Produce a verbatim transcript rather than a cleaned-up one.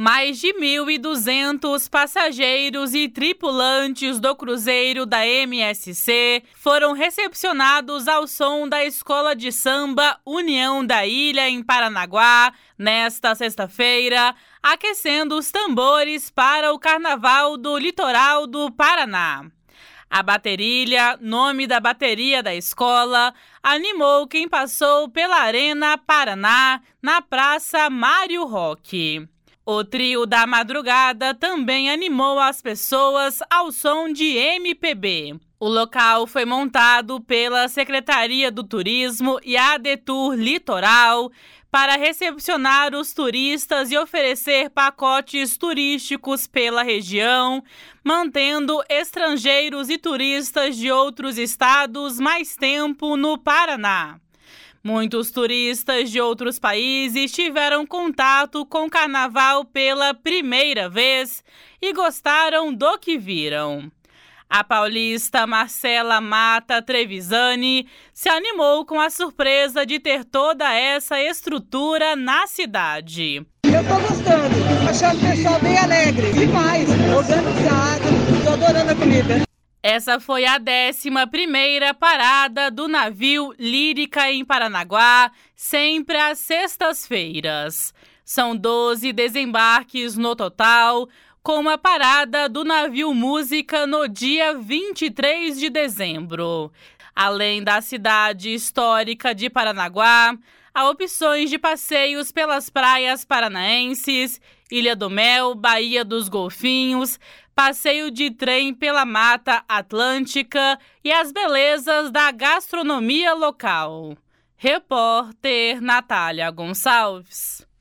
Mais de mil e duzentos passageiros e tripulantes do cruzeiro da M S C foram recepcionados ao som da Escola de Samba União da Ilha, em Paranaguá, nesta sexta-feira, aquecendo os tambores para o Carnaval do Litoral do Paraná. A baterilha, nome da bateria da escola, animou quem passou pela Arena Paraná, na Praça Mário Roque. O trio da madrugada também animou as pessoas ao som de M P B. O local foi montado pela Secretaria do Turismo e a Adetur Litoral para recepcionar os turistas e oferecer pacotes turísticos pela região, mantendo estrangeiros e turistas de outros estados mais tempo no Paraná. Muitos turistas de outros países tiveram contato com o carnaval pela primeira vez e gostaram do que viram. A paulista Marcela Mata Trevisani se animou com a surpresa de ter toda essa estrutura na cidade. Eu tô gostando, achando o pessoal bem alegre, demais, organizado, tô adorando a comida. Essa foi a décima primeira parada do navio Lírica em Paranaguá, sempre às sextas-feiras. São doze desembarques no total, com uma parada do navio Música no dia vinte e três de dezembro. Além da cidade histórica de Paranaguá, há opções de passeios pelas praias paranaenses, Ilha do Mel, Baía dos Golfinhos, passeio de trem pela Mata Atlântica e as belezas da gastronomia local. Repórter Natália Gonçalves.